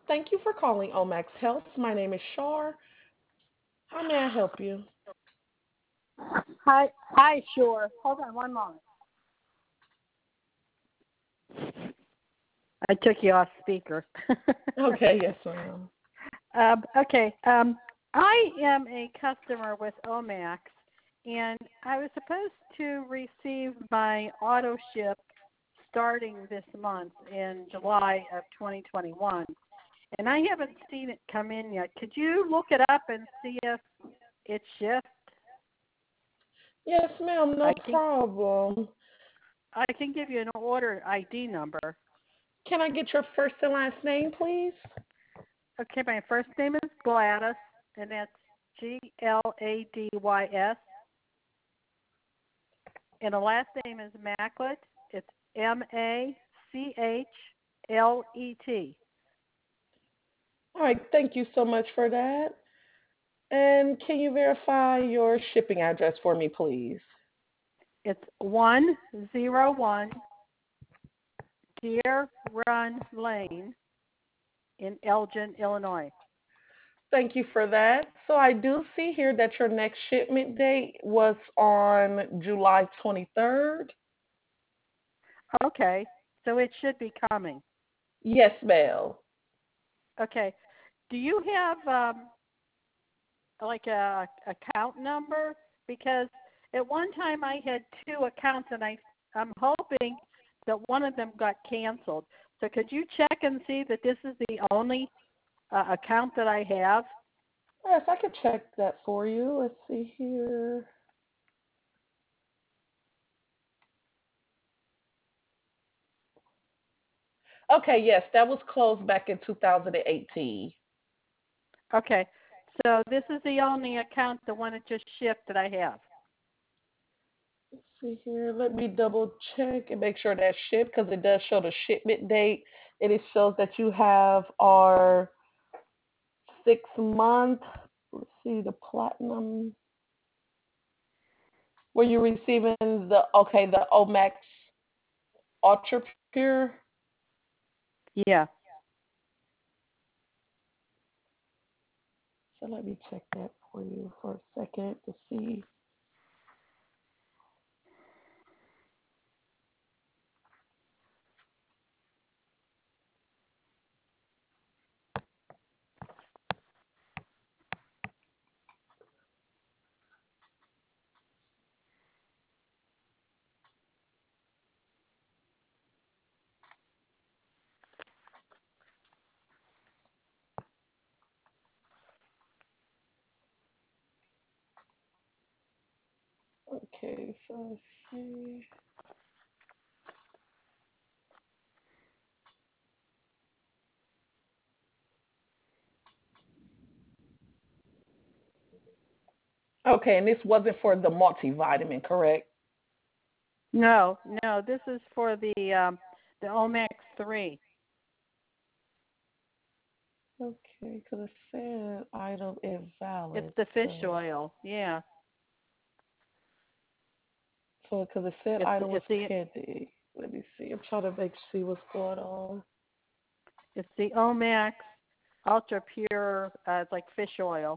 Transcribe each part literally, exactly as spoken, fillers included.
Thank you for calling Omax Health. My name is Shar. How may I help you? Hi, hi, sure. Hold on one moment. I took you off speaker. Okay, yes, ma'am. um, okay, um, I am a customer with Omax, and I was supposed to receive my auto ship starting this month in July of twenty twenty-one, and I haven't seen it come in yet. Could you look it up and see if it shipped? Yes, ma'am, I no can problem. I can give you an order I D number. Can I get your first and last name, please? Okay, my first name is Gladys, and that's G L A D Y S, and the last name is Maclet. It's M A C H L E T. All right, thank you so much for that. And can you verify your shipping address for me, please? It's one zero one Deer Run Lane in Elgin, Illinois. Thank you for that. So I do see here that your next shipment date was on July twenty-third. Okay, so it should be coming. Yes, ma'am. Okay, do you have um, like a account number? Because at one time I had two accounts, and I I'm hoping that one of them got canceled. So could you check and see that this is the only uh, account that I have? Yes, I could check that for you. Let's see here. Okay, yes, that was closed back in two thousand eighteen. Okay, so this is the only account, the one that just shipped, that I have. Let's see here. Let me double check and make sure that's shipped because it does show the shipment date. And it shows that you have our six month. Let's see the platinum. Were you receiving the okay the Omax Ultra Pure? Yeah. So let me check that for you for a second to see. Okay, so let's see. Okay, and this wasn't for the multivitamin, correct? No, no, this is for the um, the Omax three. Okay, because it said item It's invalid. the fish So, oil. Yeah. so because it said It's item it's was the pending. Let me see. I'm trying to make see what's going on. it's the Omax Ultra Pure. Uh, it's like fish oil.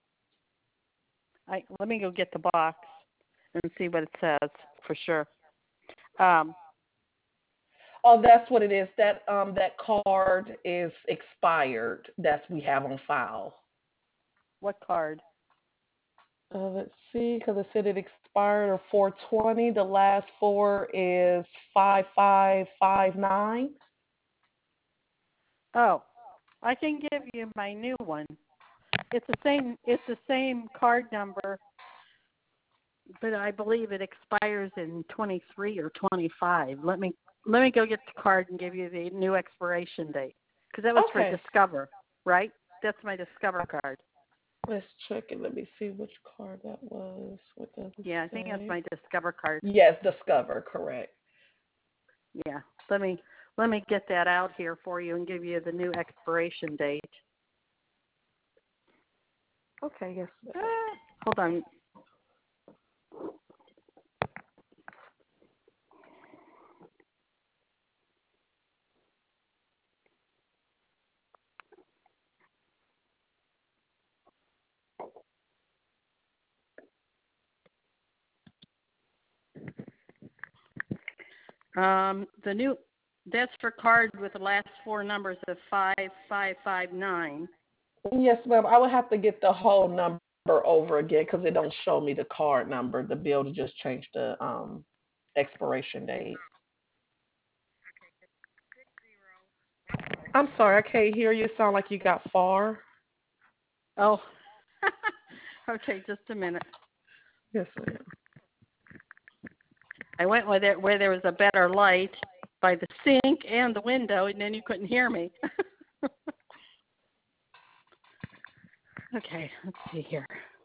I let me go get the box and see what it says for sure. Um, Oh, that's what it is. That um that card is expired. That's we have on file. what card? Uh, let's see, because it said it expired on four twenty. The last four is five five five nine. Oh, I can give you my new one. It's the same. It's the same card number, but I believe it expires in twenty-three or twenty-five. Let me let me go get the card and give you the new expiration date, because that was for Okay, Discover, right? That's my Discover card. let's check it. Let me see which card that was. What does it Yeah, I think that's say? my Discover card. Yes, Discover, correct. Yeah. Let me let me get that out here for you and give you the new expiration date. Okay, yes, ma'am. Ah, hold on. Um, the new, that's for card with the last four numbers of five five five nine. Yes, ma'am. I would have to get the whole number over again because it don't show me the card number. The bill to just change the um expiration date. I'm sorry, I can't hear you. Sound like you got far. Oh, okay, just a minute. Yes, ma'am. I went where there, where there was a better light by the sink and the window, and then you couldn't hear me. Okay, let's see here.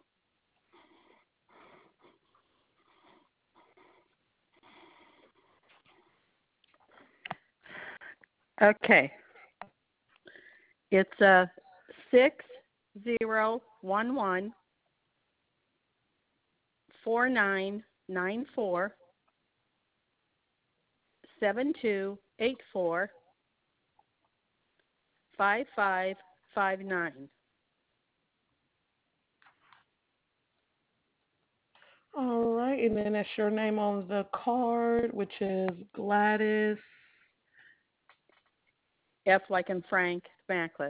Okay, it's a six zero one one four nine nine four seven two eight four five five five nine. All right, and then that's your name on the card, which is Gladys. F like in Frank Macklett.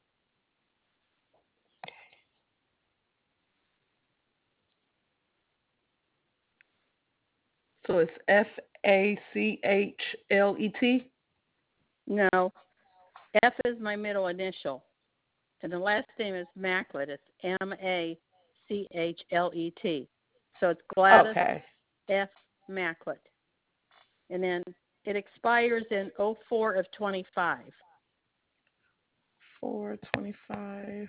So it's F A C H L E T. No, F is my middle initial, and the last name is Macklett. It's M A C H L E T. So it's Gladys Okay. F. Macklett. And then it expires in oh four of twenty-five. four twenty-five.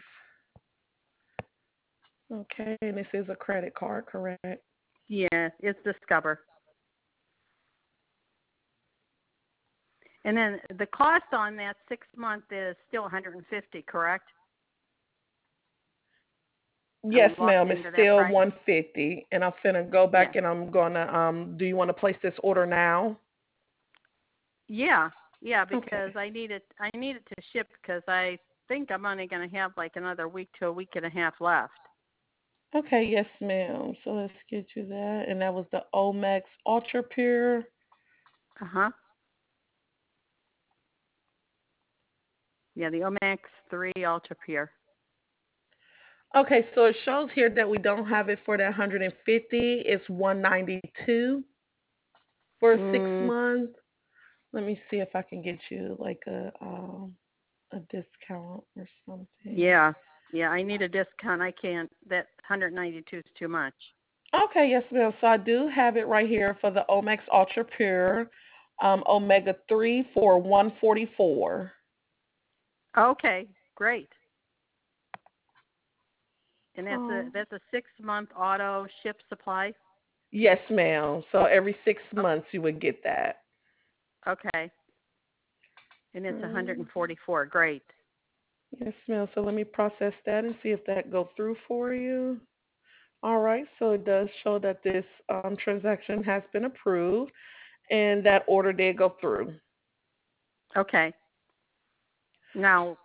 Okay, and this is a credit card, correct? Yeah, it's Discover. And then the cost on that six month is still one hundred fifty, correct? Yes, I'm locked ma'am. It's into that still price. one fifty, and I'm finna go back Yeah. and I'm gonna um. Do you want to place this order now? Yeah, yeah, Okay. because I need it. I need it to ship because I think I'm only going to have like another week to a week and a half left. Okay. Yes, ma'am. So let's get you that, and that was the Omex Ultra Pure. Uh huh. Yeah, the Omax three Ultra Pure. Okay, so it shows here that we don't have it for that one hundred fifty. It's one ninety-two for six Mm, months. Let me see if I can get you like a um a discount or something. yeah, yeah. I need a discount. I can't. That one hundred ninety-two is too much. Okay, yes, ma'am. So I do have it right here for the Omex Ultra Pure, um, Omega three for one forty-four. Okay, great. And that's a Oh. that's a six month auto ship supply. Yes, ma'am. So every six Oh, months you would get that. okay, and it's Mm, one forty-four. Great. yes, ma'am. So let me process that and see if that go through for you. All right. So it does show that this um, transaction has been approved, and that order did go through. Okay. Now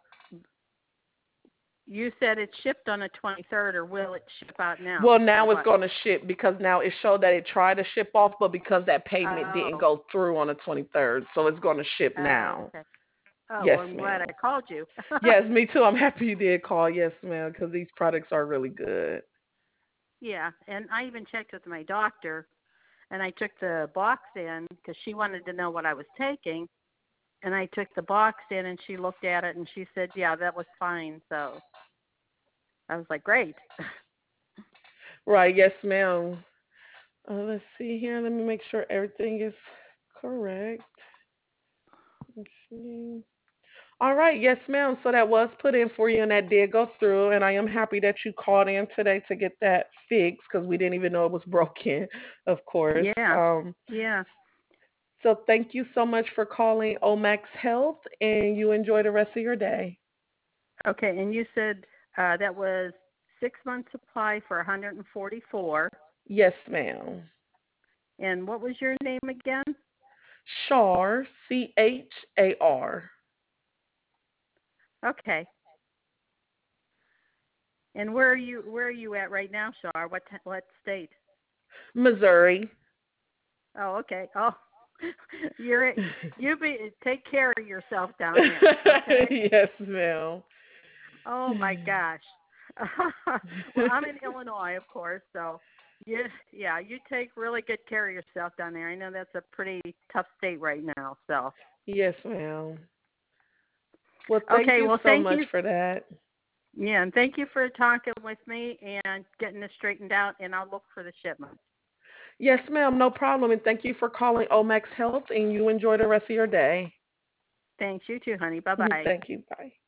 you said it shipped on the twenty-third, or will it ship out now, Well, or now it's what? going to ship because now it showed that it tried to ship off, but because that payment didn't Oh. go through on the twenty-third, so it's going to ship Oh, now. okay. Oh, Yes, well, I'm glad ma'am. I called you. Yes, me too. I'm happy you did call. Yes, ma'am, because these products are really good. Yeah, and I even checked with my doctor, and I took the box in because she wanted to know what I was taking, and I took the box in, and she looked at it, and she said, yeah, that was fine. So I was like, great. Right. Yes, ma'am. Uh, let's see here. Let me make sure everything is correct. Let's see. All right, yes, ma'am. So that was put in for you, and that did go through. And I am happy that you called in today to get that fixed because we didn't even know it was broken, of course. Yeah, Um, yeah. so thank you so much for calling Omax Health, and you enjoy the rest of your day. Okay, and you said uh, that was six month supply for one hundred forty-four. Yes, ma'am. And what was your name again? Char, C H A R. Okay. And where are you? Where are you at right now, Shar? What what state? Missouri. Oh, okay. Oh, You're you be take care of yourself down there, okay? Yes, ma'am. Oh my gosh. Well, I'm in Illinois, of course, so you, yeah, you take really good care of yourself down there. I know that's a pretty tough state right now. So, Yes, ma'am. Well, thank okay, you well, so thank much you. for that. Yeah, and thank you for talking with me and getting this straightened out. And I'll look for the shipment. Yes, ma'am, no problem. And thank you for calling Omax Health, and you enjoy the rest of your day. Thanks, you too, honey. Bye bye. Thank you. Bye.